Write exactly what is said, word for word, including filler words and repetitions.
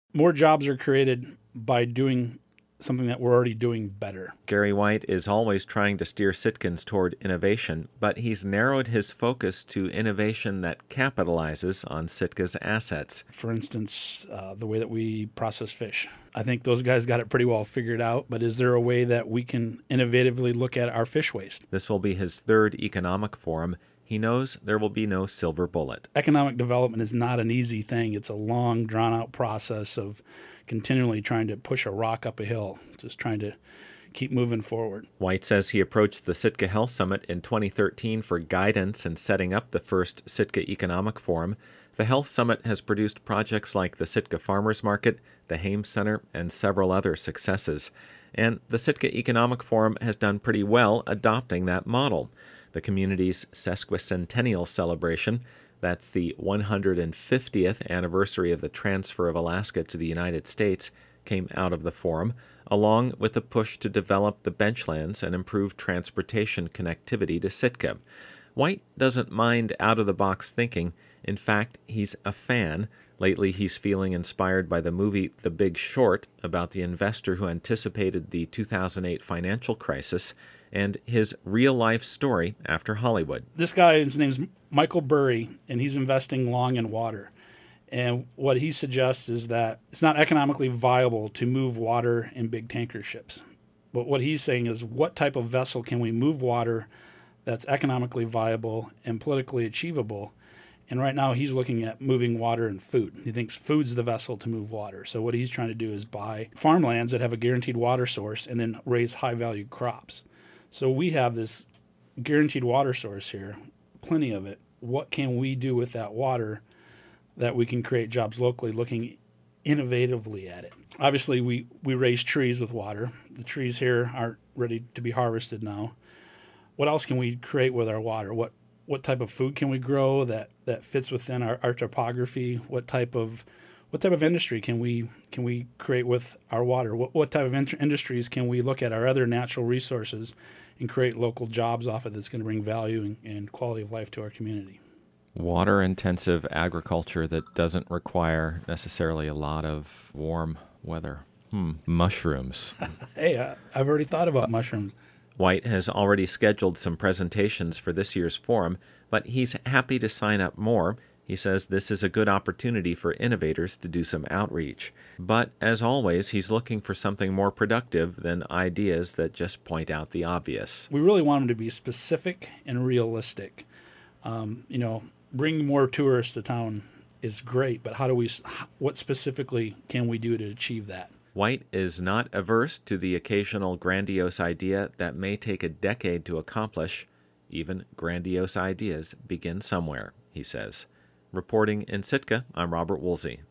More jobs are created by doing something that we're already doing better. Gary White is always trying to steer Sitkans toward innovation, but he's narrowed his focus to innovation that capitalizes on Sitka's assets. For instance, uh, the way that we process fish. I think those guys got it pretty well figured out, but is there a way that we can innovatively look at our fish waste? This will be his third economic forum. He knows there will be no silver bullet. Economic development is not an easy thing. It's a long, drawn-out process of continually trying to push a rock up a hill, just trying to keep moving forward. White says he approached the Sitka Health Summit in twenty thirteen for guidance in setting up the first Sitka Economic Forum. The Health Summit has produced projects like the Sitka Farmers Market, the Hames Center, and several other successes. And the Sitka Economic Forum has done pretty well adopting that model. The community's sesquicentennial celebration, that's the one hundred fiftieth anniversary of the transfer of Alaska to the United States, came out of the forum, along with a push to develop the benchlands and improve transportation connectivity to Sitka. White doesn't mind out-of-the-box thinking. In fact, he's a fan. Lately, he's feeling inspired by the movie The Big Short, about the investor who anticipated the two thousand eight financial crisis, and his real-life story after Hollywood. This guy, his name's Michael Burry, and he's investing long in water. And what he suggests is that it's not economically viable to move water in big tanker ships. But what he's saying is, what type of vessel can we move water that's economically viable and politically achievable? And right now he's looking at moving water and food. He thinks food's the vessel to move water. So what he's trying to do is buy farmlands that have a guaranteed water source and then raise high-value crops. So we have this guaranteed water source here, plenty of it. What can we do with that water that we can create jobs locally, looking innovatively at it? Obviously, we, we raise trees with water. The trees here aren't ready to be harvested now. What else can we create with our water? What what type of food can we grow that, that fits within our, our topography? What type of what type of industry can we can we create with our water? What what type of in- industries can we look at our other natural resources and create local jobs off it that's going to bring value and, and quality of life to our community? Water-intensive agriculture that doesn't require necessarily a lot of warm weather. Hmm. Mushrooms. Hey, I, I've already thought about mushrooms. White has already scheduled some presentations for this year's forum, but he's happy to sign up more. He says this is a good opportunity for innovators to do some outreach. But as always, he's looking for something more productive than ideas that just point out the obvious. We really want them to be specific and realistic. Um, you know, bringing more tourists to town is great, but how do we? What specifically can we do to achieve that? White is not averse to the occasional grandiose idea that may take a decade to accomplish. Even grandiose ideas begin somewhere, he says. Reporting in Sitka, I'm Robert Woolsey.